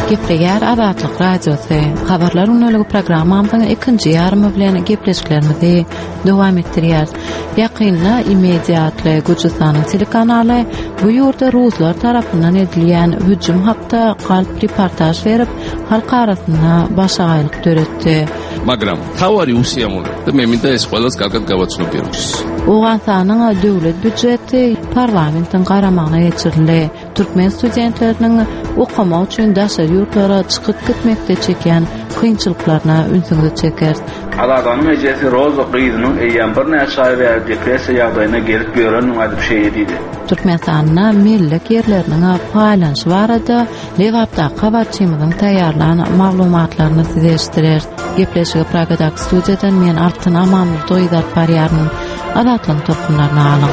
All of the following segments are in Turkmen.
Gepleger Azatlyk Radiosu. Habarlar öneligi programmamyzyň ikinji ýarymy bilen gepleşiklerimizi dowam etdirýär. Ýakynda Imediatly Gürjistanyň telekanaly bu ýurda ruslar tarapyndan edilýän hüjüm hakda galp reportaj berip, halk arasynda başagaýlyk töretdi. Magram tawari usiýamly. Meminde es qolas galgat gawatsyny berýär. Owganstanyň döwlet büdjeti parlamentiň garamagyna geçirildi. Türkmen studentleriniň okuma üçin daşary ýurtlara çykyp gitmekde çeken kynçylyklaryna ünsüňiz çeker. Aladanın ejesi roz oqydynyň eýýän bir näçe aý we depressiýa ýagdaýyna gelip görenen adyp şey edildi. Türkmenistanyň millik ýerleriniň faýlanşy barada Lewapda habarçymyzyň taýýarlanan maglumatlaryny size eşitdirer. Gepleşigi Pragadak studiýadan men Artyn Amanly doýdap barýaryn. Azatlyk topunlaryny alyň.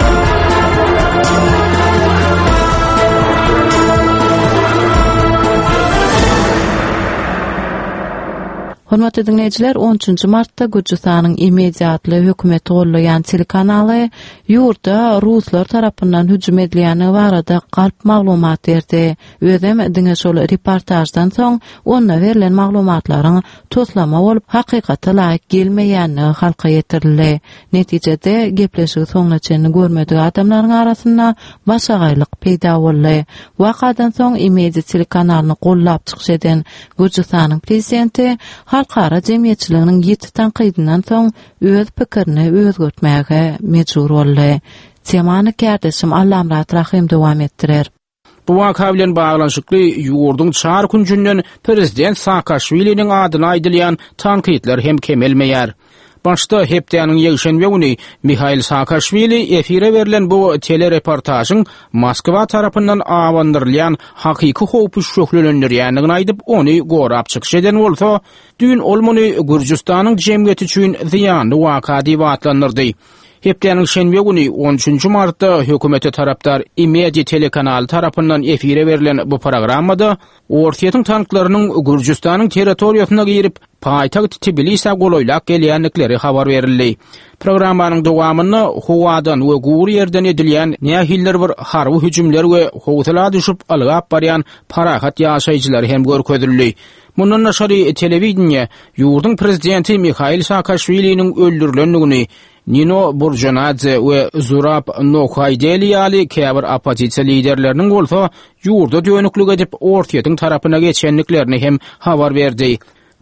Hormatly dinleyijiler, 13 martda Gürjistanyň Imediatly hökümeti gollayan telekanaly ýurda ruslar tarapyndan hüjüm edilýäni barada galp maglumat berdi. Özüm diňe şol reportajdan soň onda berilen maglumatlaryň toslama bolup hakykata laýyk gelmeýänini halka ýetirildi. Netijede gepleşigi soňlaçyny görmedi adamlaryň arasynda başagaýlyk peýda boldy. Wakadan soň Imediat telekanalyny gollap çykyş eden Gürjistanyň prezidenti halkara jemgyýetçiliginiň ýeti tanqydyndan soň öz pikirini özgertmäge mejbur boldy. Temany kardeşim Allamrat Rahim dowam etdirer. Bu waka bilen baglanşykly ýurdun çar günjünden prezident Saakashviliniň adyna aýdylýan tanqidler hem kemelmeýär. Başta hepdeniň ýegşenbe güni Mikhail Saakashvili efire berilen bu telereportajyň Moskwa tarapyndan awandyrylýan hakyky howpy şöhlendirýändigini aýdyp ony gorap çykyş eden bolsa, dün olmany Gürjistanyň jemgyýeti üçin ziýanly waka diýip atlandyrdy. Hepdeniň şenbe güni 13 martda hökümeti tarapdar Imediat telekanaly tarapyndan efire berilen bu programmada Ortaýatyň tanklarynyň Gürjistanyň territoriýasyna girip paýtagt Tbilisi'e goloýlak gelýänlikleri habar berildi. Programmanyň dowamyny howadan we gur ýerden edilýän nähiller bir harby hüjümler we howtala düşüp algap barýan parahat ýaşaýjylar hem görkezildi. Mundan naşary telewiziýa ýurdun prezidenti Mikhail Saakashviliniň öldürilendigini Nino Burjanadze we Zurab Nokhaydeli käbir opozisiýa liderleriniň bolsa ýurda dönüklük edip Ortaýatyň tarapyna geçenliklerini hem habar berdi.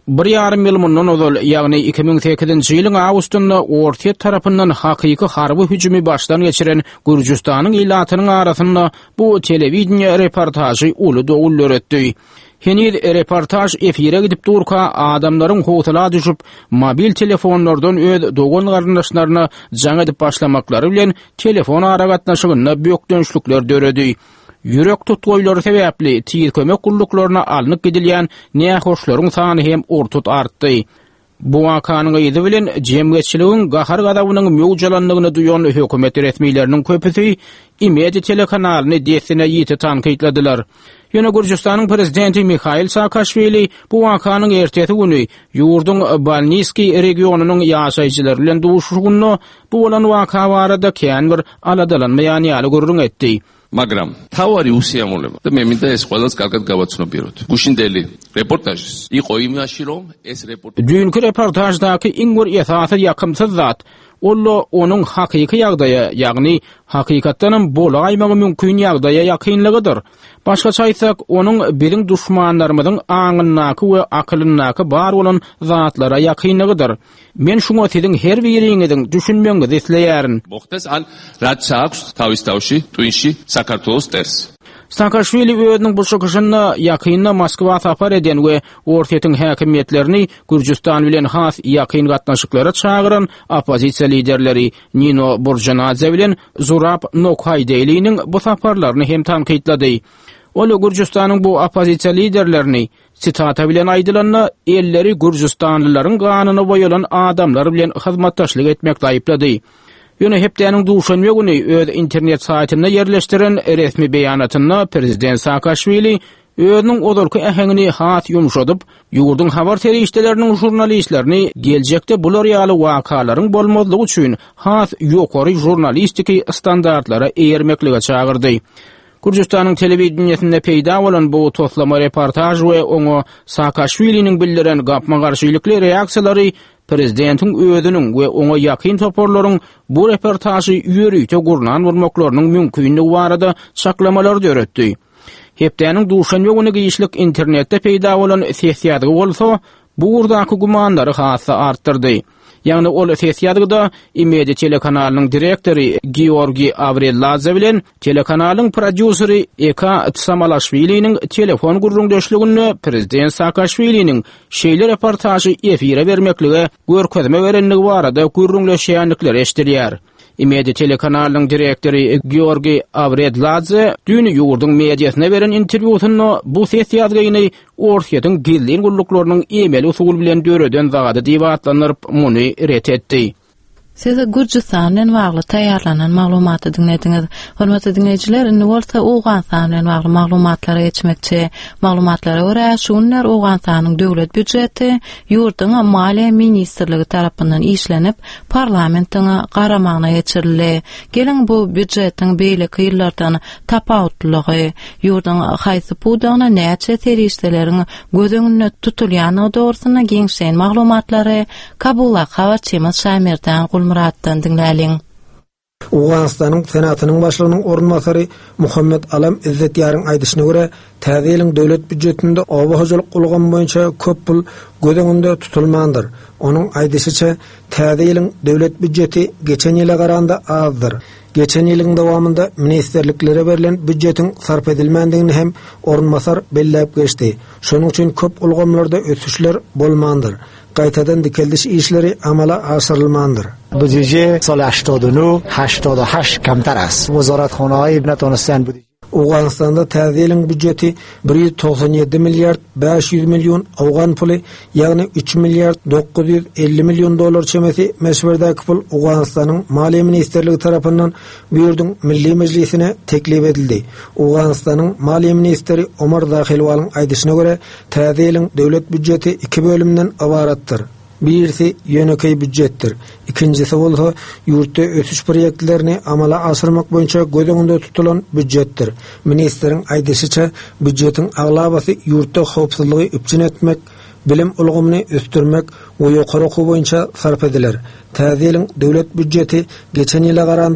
1,5 ýyl mundan ozal, ýagny 2008-nji ýylyň awgustynda Ortaýat tarapyndan hakyky harby hüjümi başdan geçiren Gürjistanyň ilatynyň arasynda bu telewiziýa reportajy uly dowul öretdi. Henir reportaj efire gidip durka adamlaryň howtala düşüp mobil telefonlardan öz dogan garyndaşlaryna jaň edip başlamaklary bilen telefon aragatnaşygyna bökdönçlükler döredi. Ýürek tutgoýlary sebäpli tiýir kömek gulluklarına alınıp gidilýän nähoşlaryň sany hem ortut artdy. Bu wakanyň ýyzy bilen jemgyýetçiligiň gahar gadawynyň möwjalanlygyny duýan hökümet resmiýleriniň köpüsi Imediat telekanalyny desine ýeti tanqidladylar. Ýöne Gürjistanyň prezidenti Mikhail Saakashvili bu wakanyň ertesi güni ýurdun Balniski regionunyň ýaşaýjylary bilen duşuşgyny bu bolan waka barada kän bir aladalanmaýan ýaly görüň etdi. Magram tawari usiýamly. Meminde es qolas galgat gawatsyny berýär. Guşindeli reportajy. Iqo imýaşy rom es reportaj. Dünkü reportajdaky iňgur esasy ýakymsyz zat Ollo onuň hakyky ýagdaýa, ýagny hakykatdan bolaýmagy mümkin ýagdaýa ýakynlygydyr. Başgaça aýtsak, onuň biriň düşmanlarymyzyň aňyndaky we akylyndaky bar bolan zatlara ýakynlygydyr. Men şuňa siziň her biriňiziň düşünmeňizi isleýärin. Bohtas al ratsax tawistawşy, tuýşy Sakartwelos ders. Saakashvili özüniň bu çykyşyna ýakynda Moskwa sapar eden we Ortaýatyň häkimetlerini Gürjistan bilen has ýakyn gatnaşyklara çagyran opozisiýa liderleri Nino Burjanadze bilen Zurab Nokhaydeliň bu saparlaryny hem tanqidlady. Ol Gürjistanyň bu opozisiýa liderlerini sitata bilen aýdylanyna elleri Gürjistanlylaryň ganyny boýalan adamlar bilen hyzmatdaşlyk etmekde aýyplady. Ýöne hepdeniň duşanma güni öz internet saýtyna ýerleşdiren resmi beýanatynda prezident Saakashvili özüniň odolky ähengini hat ýumşadyp, ýurdun habar terişdeleriniň jurnalistlerini geljekde bular ýaly wakalaryň bolmazlygy üçin has ýokary jurnalistiki standartlara eýermeklige çagyrdy. Gürjistanyň telewizionyasynda peýda bolan bu toslama reportaj we oňa Saakashviliniň bildiren gapma garşylikly reaksiýalary prezidentiň özüniň we oňa ýakyn toporlaryň bu reportajy ýörüýte gurnan vurmaklarynyň mümkinligi barada çaklamalar döretdi. Hepdeniň duşanma güni giýişlik internetde peýda bolan sesiýaty bolsa, bu urdaky gumandary hassa artdyrdy. Ýagny ol sesiýatda Imedia telekanalynyň direktori Georgi Avreladze bilen telekanalyň prodüseri Eka Tsamalashviliniň telefon gurrundaşlygynda prezident Saakashviliniň şeýle reportajy efire bermeklige görkezme berenligi barada gurrundaşýanlyklar eşdilýär. Imedia telekanalynyň direktori Georgi Avreladze dün ýurdun mediasyna beren interwýusynda bu sesiýatgyny ortaýatyň gilliň gulluklarının emel usul bilen döreden zady diýip atlanyp muny ret etdi. Siz Gürjistan bilen bagly taýýarlanan maglumaty dinlediňiz. Hormatly dinleýijiler, indi bolsa Owganistan bilen bagly maglumatlary geçmekçi. Maglumatlara görä, şu günler Owganistanyň döwlet büdjeti ýurduň Maliýe ministrligi tarapyndan işlenip parlamentiňe garamagyna geçirildi. Geliň bu büdjetiň beýle ýyllardan tapawutlygy, ýurduň haýsy pudagyna näçe terişdeleriň gözüňünde tutulýany dogrusyna giňşen maglumatlary Kabulla habarçymyz Şamirdan Muratdan dinläliň. Owganistanyň senatynyň başlygynyň ornmasary Muhammed Alam Izzetýaryň aýdyşyna görä, täze ýylyň döwlet büdjetinde oba hojalyk gulgan boýunça köp pul gözüňde tutulmandyr. Onuň aýdyşyça, täze ýylyň döwlet büdjeti geçen ýyla garanda azdyr. Geçen ýylyň dowamında ministerliklere berilen büdjetiň sarf edilmendigini hem ornmasar belläp geçdi. Şonuň üçin köp ulgamlarda ösüşler bolmandyr. Qaytadan dikeldiş işleri amala asyrylmandyr. Büdje sal 89-88 kamtar است. وزارتخانه‌های نتونستن بودجه Owganistanda täze ýylyň büdjeti 197 milliard 500 milyon awgan puly, ýagny 3 milliard 950 milyon dolar çemesi meşwerdäki pul Owganistanyň Maliýe ministrligi tarapyndan bu ýurdun Milli Mejlisine teklip edildi. Owganistanyň Maliýe ministri Omar Zahilwalyň aýdyşyna görä, täze ýylyň döwlet büdjeti 2 bölümden ibaratdyr. Birisi ýönekey büdjetdir. İkincisi bolsa ýurtda ösüş proýektlerini amala asyrmak boýunça gözüňde tutulan büdjetdir. Ministriň aýdyşyça, büdjetiň aglabasy ýurtda howpsuzlygy üpçün etmek, bilim ulgamyny östürmek we ýokary okuw boýunça sarf ediler. Täze ýylyň döwlet büdjeti geçen ýyla garanda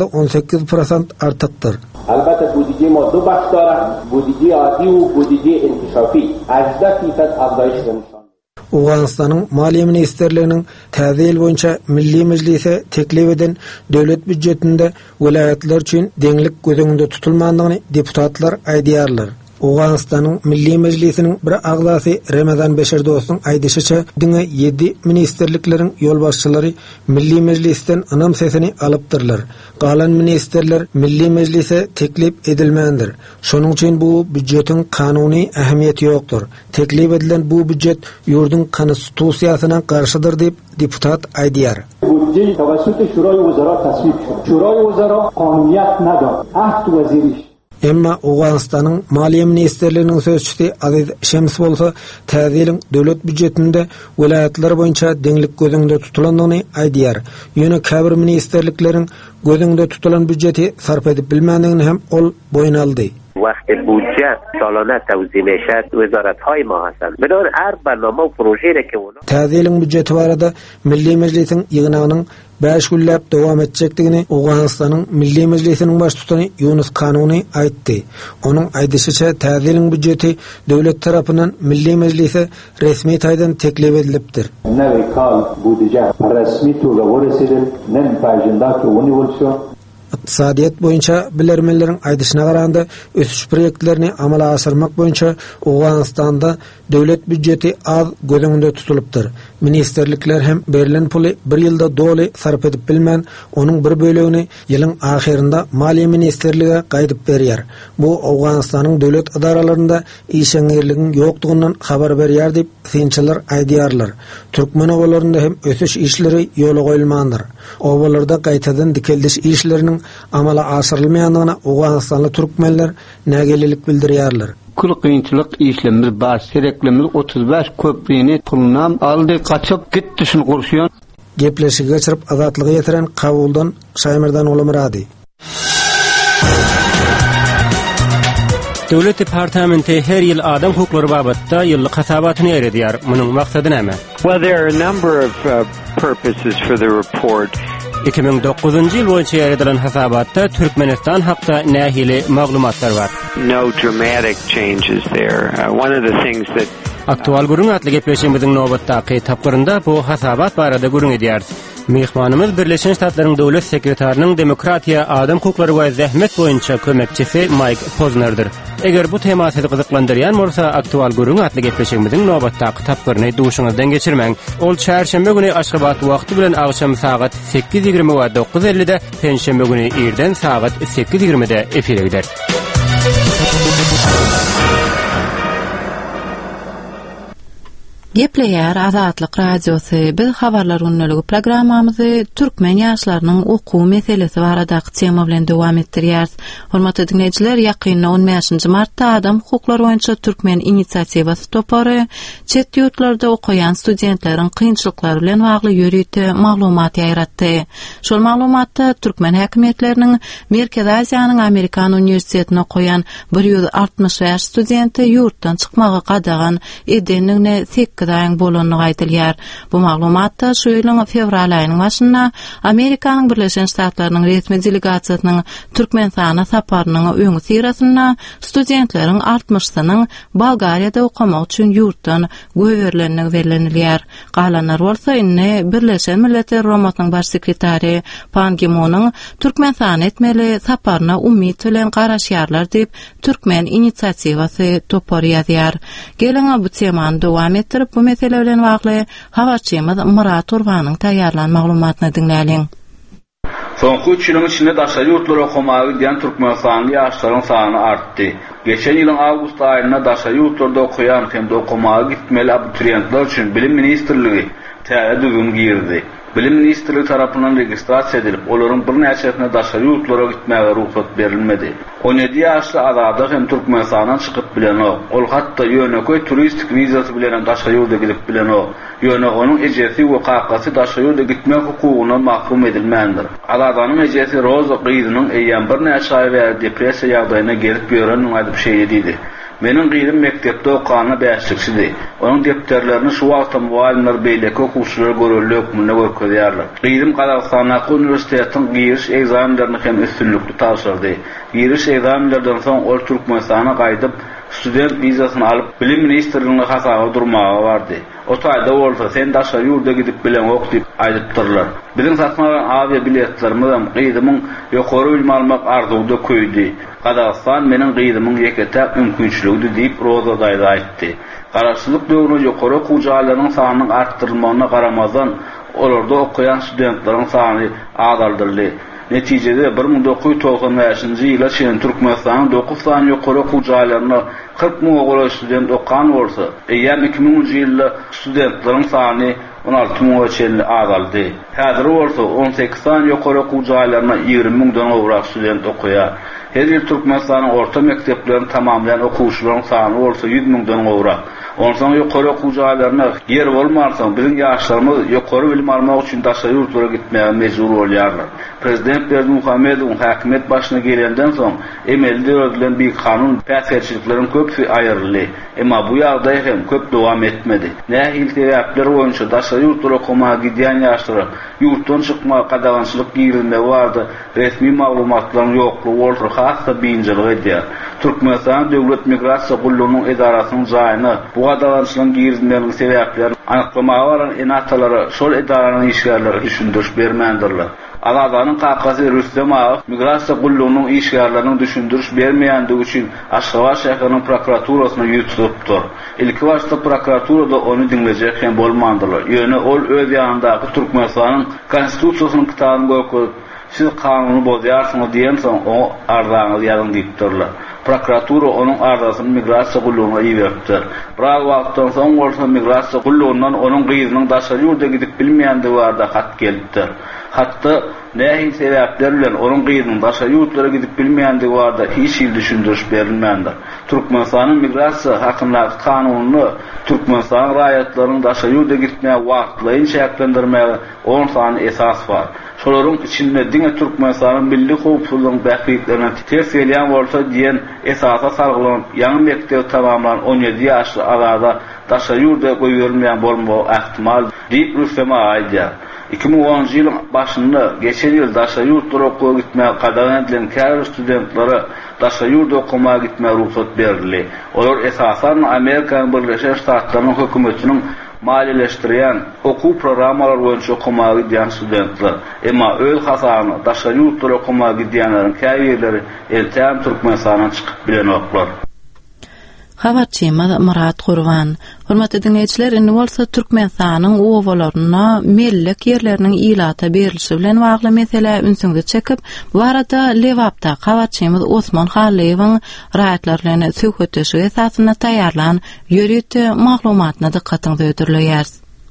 18% artykdyr. البته بودجه ما دو بخش دارد، بودجه عادی و بودجه انکشافی. 18% افزایش نشان. Owganistanyň Maliýe ministrliginiň täze ýyl boýunça Milli Mejlise teklip eden döwlet büdjetinde welaýatlar üçin deňlik gözüňde tutulmandygyny deputatlar aýdýarlar. Owganistanyň Milli Mejlisiniň bir agzasy Ramazan Beşerdowyň aýdyşyça, diňe 7 ministerlikleriň ýolbaşçylary Milli Mejlisden anam sesini alypdyrlar. Galan ministerler Milli Mejlise teklip edilmendir. Şonuň üçin bu büdjetiň kanuny ähmiýeti ýokdur. Teklip edilen bu büdjet ýurdun konstitusiýasyna garşydyr diýip deputat aýdýar. Budje tawassuty Şurayy Wuzara taswip şudy. Şurayy Wuzara kanuniyet nadar. Ahd waziri. Emma Owganistanyň Maliýe ministrliginiň sözçüsi Aziz Şems bolsa, täze ýylyň döwlet büdjetinde welaýatlar boýunça deňlik gözüňde tutulandygyny aýdýar. Ýöne käbir ministerlikleriň gözüňde tutulan büdjeti sarf edip bilmendigini hem ol boyun aldy. وقت بودجه سالانه توزیع میشه وزارت‌های ما هستند. بنابراین هر برنامه و پروژه‌ای که اونا täze ýylyň büdjeti barada Milli Mejlisiň ýygynagynyň 5 güllap dowam etjekdigini Owganistanyň Milli Mejlisiniň baş tutany Yunus Kanuny aýtdy. Onuň aýdyşyça, täze ýylyň büdjeti döwlet tarapyndan Milli Mejlise resmi taýdan teklip edilipdir. Nevi kal budje resmi tuga goresidil, nem pajindaki uni bolsa Iqtisadiýet boýunça bilermenleriň aýdyşyna garanda ösüş proýektlerini amala asyrmak boýunça Owganistanda döwlet büdjeti az gözüňde tutulupdyr. Ministerlikler hem berilen puly bir ýylda doly sarf edip bilmän, onuň bir bölegini ýylyň ahyrynda Maliýe ministrligi gaýdyp berýär. Bu Owganistanyň döwlet idaralarynda işeňerligiň ýokdugyndan habar berýär diýip synçylar aýdýarlar. Türkmen owalarynda hem ösüş işleri ýola goýulmandyr. Owalarda gaýtadan dikeldiş işleriniň amala asyrylmaýandygyna Owganistanly türkmenler nägelilik bildirýärler. Kul kıyınçılık işlemimiz var. Sereklimiz 35 köprüyni pulunam aldı, kaçıp gitti şunu kurşuyon. Gepleşi geçirip azatlığı yetiren Kabuldan Şaymirdan Olamıradi. Döwlet departamenti her ýyl adam hukuklary babatda ýyllyk hasabatyny ýerdýär. Munyň maksady näme? Well, there are a number of purposes for the report. 2009-njy ýyl boýunça ýerdilen hasabatda Türkmenistan hakda nähili maglumatlar bar. No dramatic changes there. One of the things that aktual gurun atly gepleşimiziň nobatdaky tapgyrynda bu hasabat barada gurun edýär. Mehmanymyz Birleşen Ştatlaryň döwlet sekretarinyň demokratiýa, adam hukuklary we zähmet boýunça kömekçisi Mike Posner'dir. Eger bu tema sizi gyzyklandyrýan bolsa, aktual gurun atly gepleşimiziň nobatdaky tapgyryny duşuňyzdan geçirmäň. Ol çarşembe güni Aşgabat wagty bilen agşam saat 8:20 we 9:50-de, penşembe güni irden saat 8:20-de efire gider. Gepleýär Azatlyk radiosy. Biz habarlar unnuligi programmamyzy türkmen ýaşlarynyň okuw meselesi baradaky tema bilen dowam etdirýär. Hormatly dinleýijiler, ýakynda 15-nji martda Adam hukuklary boýunça türkmen inisiatiwasy topary çet ýurtlarda okuyan studentleriň kynçylyklary bilen bagly ýörüýte maglumat ýaratdy. Şol maglumatda türkmen häkimetleriniň Merkez Aziýanyň Amerikan uniwersitetine okuyan 160 studenti ýurtdan çykmagy gadagan edenligine daýyň bolanyny aýdylýar. Bu maglumatda şu ýylyň fevral aýynyň başynda Amerikanyň Birleşen Ştatlarynyň resmi delegasiýasynyň Türkmenistana saparynyň öňü sirasynda studentleriň 60-synyň Bolgariýada okamak üçin ýurtdan göwerilenligi bellenilýär. Galanlar bolsa inne Birleşen Milletler Romatynyň baş sekretary Pan Ki-moonyň Türkmenistana etmeli saparyna umyt bilen garaşýarlar diýip türkmen inisiatiwasy topary ýazýar. Geleňe bu temany dowam etdirip bu mesele bilen bagly habarçymyz Murat Urbanyň taýýarlan maglumatyny dinläliň. Soňky 3 ýylyň içinde daşary ýurtlara okumagy giden Türkmenistanly ýaşlaryň sany artdy. Geçen ýylyň awgust aýynda daşary ýurtlarda okuyan hem de okumagy gitmeli abiturientler üçin Bilim Ministrligi täze düzgün girdi. Bilim Ministrligi tarapyndan registrasiýa edilip, olaryň bir näçesine daşary ýurtlara gitmäge ruhsat berilmedi. 17 ýaşly azada hem Türkmenistandan çykyp bilen ol hatda ýöneköy turistik wizasy bilen daşary ýurda gidip bilen ýöne onuň ejesi we kakasy daşary ýurda gitmek hukugyna mahrum edilmändir. Azadanyň ejesi Roza Qyzynyň eýýän bir näçe aý we depressiýa ýagdaýyna gelip ýören aýdyp şey edildi. Menin gyýdym mekdepde okany bäşlikçidi. Onuň depterlerini şu wagtda muallimler beýleki okuwçylar görellik hukmuna görkezýärler. Gyýdym Kazakstanyň uniwersitetiniň giriş egzaminlerini hem üstünlükli tapşyrdy. Giriş egzaminlerinden soň ol Türkmenistana gaýdyp student wizasyny alyp Bilim Ministrligine hasaga durmagy bardy. O taýda bolsa sen daşary ýurda gidip bilen ok diýip aýdypdyrlar. Biziň satmagan aviýa biletlerimiz hem gyýdymyň ýokary bilim almak arzuwda köýdi. Kazakistan meniň gyýdymyň ýekete mümkinçiligi diýip Roza daýda aýtdy. Garaşçylyk döwrüne ýokary okuw jaýlarynyň sanynyň artdyrylmagyna garamazdan olarda okuyan studentleriň sany azaldyrdy. Netijede 1995-nji ýyla çenli Türkmenistanyň 9 sany ýokary okuw jaýlaryna 40 000 student okan bolsa, eýär 2000-nji ýylda studentleriň sany 16 000 çenli azaldy. Häzir bolsa 18 sany ýokary okuw jaýlaryna 20 000dan gowrak student okuýar. Her ýyl Türkmenistanyň orta mekteplerini tamamlayan okuwçylaryň sany bolsa 100 000dan gowrak. Ondan ýokary okuw jaýlaryna yer bolmasa, biziň ýaşlarymyz ýokary bilim almak üçin daşary ýurtlara gitmäge mejbur bolýarlar. Prezident Berdimuhamedow häkimet başyna gelenden soň emelde öňden bir kanun päsgerçilikleriň köpsi aýryldy. Emma bu ýagdaý hem köp dowam etmedi. Nähil sebäpler boýunça daşary ýurtlara okumagy giden ýaşlar ýurtdan çykma gadagançylyk girilme bardy. Resmi maglumatlaryň ýoklugy bolsa hassa biňjilik edýär. Türkmenistan döwlet migrasiýa gullugynyň edarasynyň jaýyny bu gadagançylygyň girilmeligiň sebäplerini anyklamagy baran enatalary şol edaranyň işgärleri düşündürüş bermändirler. Azadanyň kakasy Rüstem Ağa migrasiýa gullugynyň işgärlerini düşündürüş bermeýändigi üçin Aşgabat şäheriniň prokuraturasyna ýutulupdyr. Ilki başda prokuraturada onu dinlejek hem bolmandylar. Ýöne ol öz ýanyndaky Türkmenistanyň konstitusiýasynyň kitabyny görkezip siz kanuny bozýarsyňyz diýen soň o arzaňyz ýazyň diýipdirler. Prokuratura onuň arzasyny migrasiýa gullugyna ýiberipdir. Birak wagtdan soň bolsa migrasiýa gullugyndan onuň gyzynyň daşary ýurda gidip bilmeýändigi barada hat gelipdir. Hatda nähi sebäpler bilen onun gyzynyň daşa ýurtlara gidip bilmeýändigi barada hiç ýyl düşündürüş berilmändir. Türkmenistanyň migrasiýa hakyna kanunyny Türkmenistan raýatlarynyň daşa ýurda gitmäge wagtlaryny şäklendirmäge onun sany esas bar. Şolaryň içinde diňe Türkmenistanyň milli howpsuzlygyň bähliklerine ters gelýän bolsa diýen esasa sargylanyp ýaňy mekdep tamamlanan 17 ýaşly alada daşa ýurda goýulmaýan bolmagy ähtimal diýip Rüstem aýdýar. 2010-njy ýylyň başynda geçen ýyl daşa ýurtlara okuwa gitmäge qadağan edilen kär studentlary daşa ýurda okumaga gitmäge ruhsat berildi. Olar esasan Amerikanyň Birleşik Ştatlarynyň hökümetiniň maliýeleşdirýän okuw programmalary boýunça okumaga giden studentler. Emma öl hasany daşa ýurtlara okumaga gidenleriň käýerleri eltän Türkmenistanyň çykyp bilen oklar. Habarçymyz Murat Gurban. Hormatly dinleýijiler, indi bolsa Türkmenistanyň owalaryna mellik ýerleriniň ilata berilişi bilen bagly mesele ünsüňde çekip, bu arada Lewapda habarçymyz Osman Halleýewiň raýatlar bilen söhbetleşigi esasyna taýýarlan ýörüti maglumatyna dikkatyňizi öýdürleýär.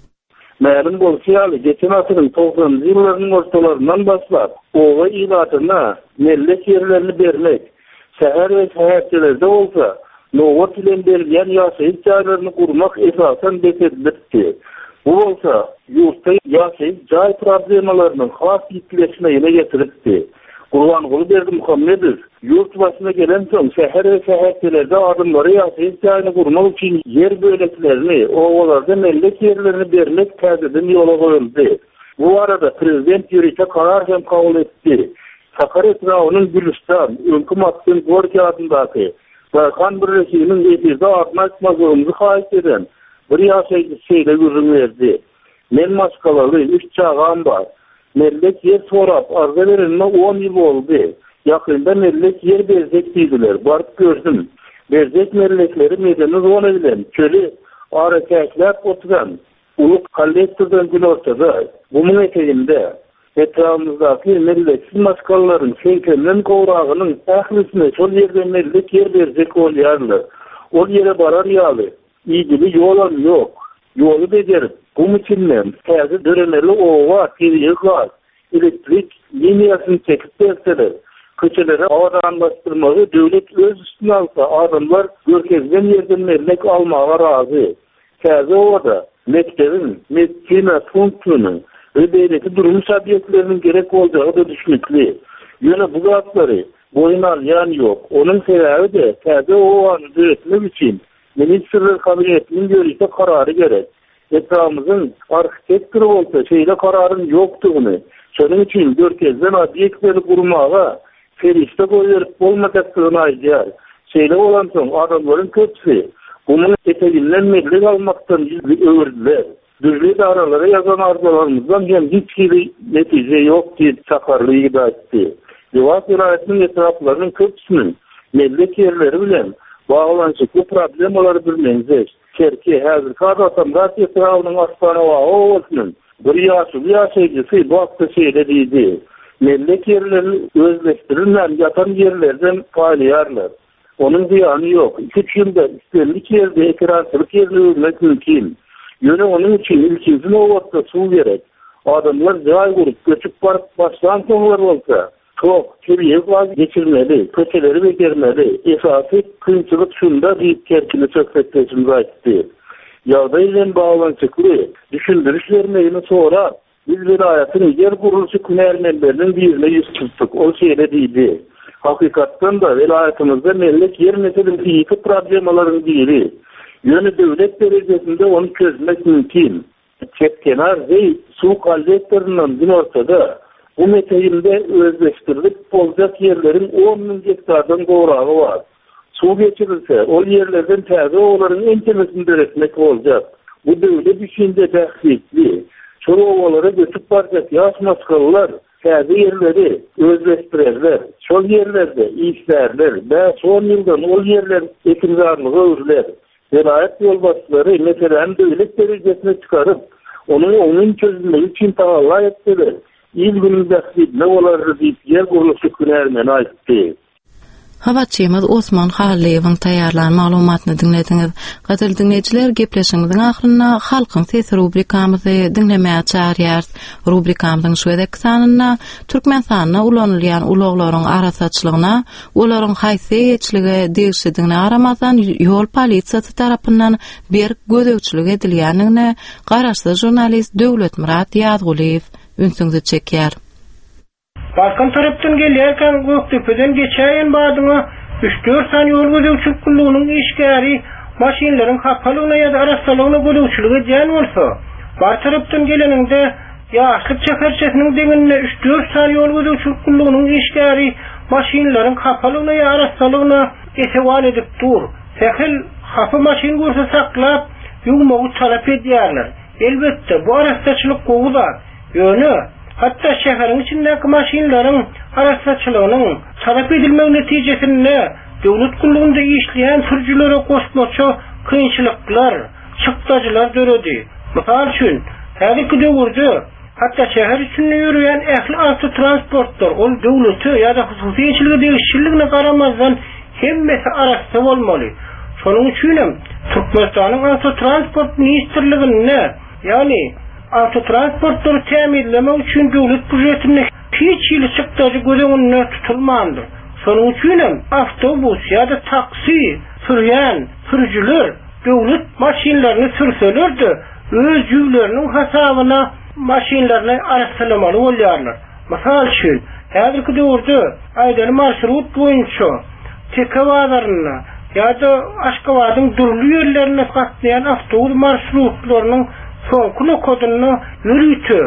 Mälim bolýaly, geçen asyryň 90-njy ýyllaryň ortalaryndan başlap, owa ilatyna mellik ýerlerini bermek, şäher we şäherçilerde bolsa Nowat bilen berilýän ýaşaýyş jaýlaryny gurmak esasen bekerlikdi. Bu bolsa ýurtda ýaşaýyş jaý problemalarynyň has ýitleşmegine getiripdi. Gurbanguly Berdimuhammedow ýurt başyna gelen soň şäher we şäherçilerde adamlary ýaşaýyş jaýyny gurmak üçin ýer böleklerini, owalarda mellik ýerlerini bermek täzeden ýola goýuldy. Bu arada prezident ýürüýte karar hem kabul etdi. Sakaret rawanyň Gülistan, Önkümatdyň Gorki adyndaky Kan Birleşiginiň ýetide atmaýmagymyzy haýyş eden bir ýaşaýyş şeýle gözüm berdi. Men maskalaly 3 çagam bar. Mellik ýer sorap arza berilme 10 ýyl boldy. Ýakynda mellik ýer berzek diýdiler. Baryp gördüm. Berzek mellikleri medeni zona bilen çöli arakäklep oturan uluk kollektordan gün ortada. Bunun eteğinde etrafımızdaky melleksiz maskalaryň şeýkenden gowragynyň ählisine şol ýerde mellik ýer berzek bolýarlar. Ol ýere barar ýaly. Ýygyly ýolam ýok. Ýoly bejerip, bu üçinmen häzir döreneli owa, telegraf, elektrik liniýasyny çekip berseler, köçelere awadan bastyrmagy döwlet öz üstüne alsa, adamlar görkezden ýerden mellik almaga razy. Häzir orada mektebin, medisina punktynyň ödeýleki durum sabitlerinin gerek boljagy da düşmekli. Ýöne bu zatları boyun alýan ýok. Onun sebäbi de täze owany düretmek üçin Ministrler Kabinetiniň ýörüýte karary gerek. Etrafymyzyň arxitektory bolsa şeýle kararyň ýokdugyny, şonuň üçin görkezden obýektleri gurmaga ferişte goýup bolmajakdygyny aýdýar. Şeýle bolan soň adamlaryň köpsi bunun eteginden mellik almakdan öwürdiler. Düzlük aralara yazan arzularımızdan hem hiç gibi netice yok diye sakarlığı da etti. Lewap vilayetinin etraflarının köpsünün mellik yerleri bilen bağlanışıklı problemleri bilmeniz. Kerki hazır kadatamdat etrafının aslanı olsunun. Bir yaşayıcısı bu hafta şeyle deydi. Mellik yerlerini özleştirirler, yatan yerlerden paylayarlar. Onun ziyanı yok. 2 yılda istenlik yerde ekrançılık yerine ölmek mümkün. Yöne onun için ilkizin ovatta su gerek. Adamlar jaý gurup göçüp barıp başlan soňlar bolsa, çok kiriye geçirmeli, köçeleri bekermeli. Esasy kynçylyk şunda diýip kerkini söhbetleşimiz aýtdy. Ýagdaý bilen baglançykly düşündürüş bermegini sonra biz vilayatyň yer guruluşy künermenlerinin birine ýüz tutdyk. O şeýle diýdi. Hakykatdan da vilayatymyzda mellik yer meselesi ýyky problemalaryň biri. Yönü devlet derecesinde onu çözmek mümkün. Çepkenar ve su kollektorundan gün ortada bu meteyinde özleştirilip olacak yerlerin 10.000 hektardan gowragy var. Su geçirilse o yerlerden täze owaların en temesini üretmek olacak. Bu devlet düşünce tähsisli. Şol owalara göçüp barjak ýaş maskalylar täze yerleri özleştirerler. Şol yerlerde işlerler ve son ýyldan o yerler ekindarlyga öwürler. Vilayet yolbaşçıları meselenin devlet derecesine çıkarıp onun çözülmesi için tavalla ettiler. İl gününde ne olardı deyip yer kuruluşu künermeni aýtdy. Habatçymyz Osman Haliyewiň taýýarlanan maglumatyny dinlediniz. Gadyr dinleýijiler, gepleşigimiziň ahyrynda halkyň sesi rubrikamyzy dinlemäge çağırýarys. Rubrikamyzyň şu edeki sanyna türkmen sanyna ulanylýan ulaglaryň arasaçlygyna, olaryň haýsy ýetçiligi degişdigine aramazdan ýol polisiýasy tarapyndan bir gözegçilik edilýänine garaşly jurnalist Döwletmurat Ýazguliýew ünsüňizi çekýär. Balkan tarapdan gelýärken Göktepe'den geçäýän badyňa 3-4 sany ýol gözegçilik kullugynyň işgäri maşinlaryň hapalygyna ýa-da araçlaryna gözegçiligi jan bolsa, bar tarapdan geleninde ýaşlyk çäherçesiniň deňine 3-4 sany ýol gözegçilik kullugynyň işgäri maşinlaryň hapalygyna ýa araçlaryna etewal edip dur. Sähel hapa maşin görse saklap ýugmagy talap edýärler. Elbetde bu araççylyk gowular. Ýöne hatta şäheriň içindäki maşinlaryň araççylygynyň talap edilmegi netijesinde döwlet kullugynda işleýän sürjülere goşmaça kynçylyklar, çykdajylar döredi. Mysal üçin, häzirki döwürde hatta şäher içinde ýürüýän ähli autotransportlar ol döwleti ýa-da hususy ýetçiligi degişçiligine garamazdan hemmesi araçda bolmaly. Şonuň üçin hem Türkmenistanyň autotransport ministrligine, ýani autotransportları teminlemek için döwlet budjetinde hiç ýyly çykdajy gözeňinde tutulmandy. Şonuň üçin hem avtobus ýa-da taksi sürýän sürjüler döwlet maşinlaryny sürselerdi, öz ýüwleriniň hasabyna maşinlaryny araçlamaly bolýarlar. Mysal üçin, häzirki döwürde aýdany marşrut boýunça Tekawadaryna ýa-da Aşgabatyň durly ýerlerine gatnaýan avtobus marşrutlarynyň soňky koduny ýürütü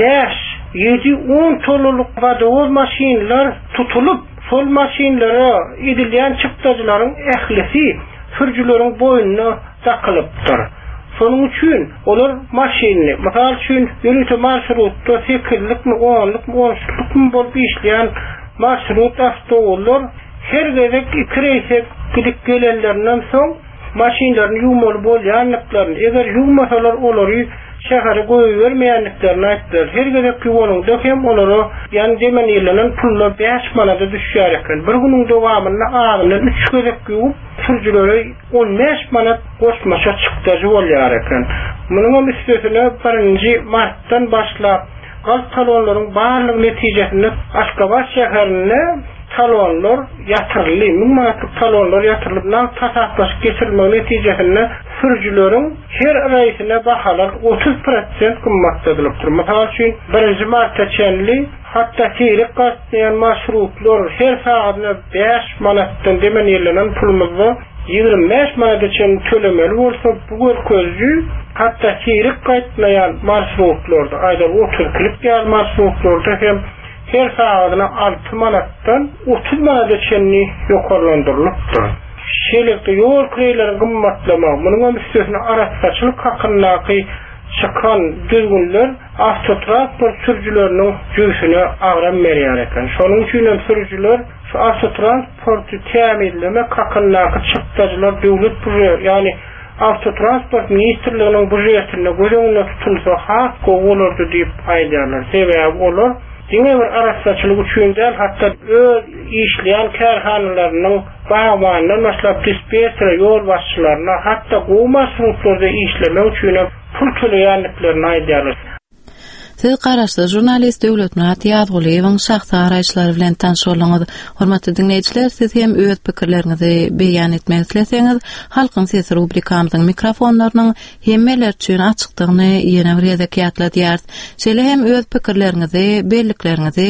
5-7-10 tonluk vadoz maşinlar tutulup, sol maşinlara edilýän çykdajylaryň ählisi sürjüleriň boýunyna takylypdyr. Şonuň üçin olar maşinni, mysal üçin ýürütü marşrutda 8-likmi, 10-lykmy, 10-lykmy bolup işleýän marşrut avtobuslar her gezek 2 reýse gidip gelenlerinden soň maşinlaryny ýugmaly bolýanlyklaryny, eger ýugmasalar olary şähere goýbermeýänliklerini aýtdylar. Her gezek ýolunda hem olary ýani demen ýylynyň puluna 5 manata düşýär eken. Bir güniň dowamynda agyny 3 gezek ýuwup sürjülere 15 manat goşmaça çykdagy bolýar eken. Munyň üstüne 1 martdan başlap gaz talonlaryň barlyk netijesinde Aşgabat şäherine talonlar ýatyrly, mümkün talonlar ýatyrylyp, nam tasaplaş geçirilmegi netijesinde sürjüleriň her raýsyna bahalar 30% kymmatdadylypdyr. Mysal üçin 1 martda çenli hatta teýrik gatnaýan marşrutlar her sagatyna 5 manatdan demen ýerlenen pulumyzda 25 manatdan tölemeli bolsa, bu görkezji hatta teýrik gatnaýan marşrutlarda aýda 30 klip ýa marşrutlarda hem her sagatyna 6 manatdan 30 manatdan ýokarlandyrylypdyr. Şeýlekde ýol kirelerini gymmatlamak, munyň üstüne araççylyk hakyndaky çykan düzgünler avtotransport sürjüleriniň jöýsüne agram berýär eken. Şonuň üçin hem sürjüler şu avtotransporty teminlemek hakyndaky çykdajylar döwlet budjeti, ýani avtotransport ministrliginiň budjetine gözeňinde tutulsa hak bolardy diýip aýdýarlar. Sebäbi olar diňe bir araççylyk üçin däl, hatda öz işleýän kärhanalarynyň bagmandan başlap dispetcher ýol başçylaryna, hatda goýmaşlyklarda işlemek üçin pul töleýänliklerini aýdýarlar. Siz garaşly jurnalist Döwletmurat Ýazguliýewiň şahsy araýçlary bilen tanışýarlyňyz. Hormatly dinleýijiler, siz hem öz pikirleriňizi beýan etmek isleseňiz, Halkyň sesi rubrikamyzyň mikrofonlarynyň hemmeler üçin açykdygyny ýene bir ýerde ýatladýar. Şeýle hem öz pikirleriňizi, belliklerinizi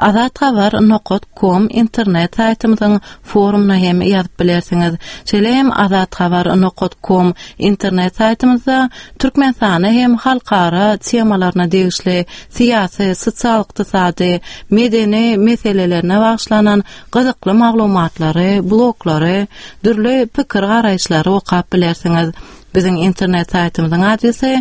azathabar.com internet saýtymyzyň forumuna hem ýazyp bilersiňiz. Şeýle hem azathabar.com internet saýtymyzda türkmen sany hem halkara temalaryna degişli siyasi, sosial, iqtisadi, medeni meselelerine bagşlanan gyzykly maglumatlary, bloglary, dürli pikir garaýşlary okap bilersiňiz. Biziň internet saýtymyzyň adresi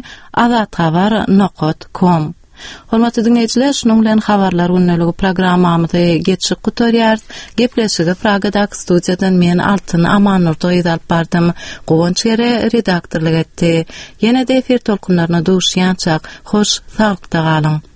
azathabar.com. Hormatly dinleýijiler, şunun bilen habarlar unneligi programmamyzy geçip gutarýar. Gepleşigi Pragadak studiýadan men Altyn Amannur toýdap bardym. Gowunç ýere redaktorlyk etdi. Ýene-de efir tolkunlaryna duşýançak hoş, sagykda galyň.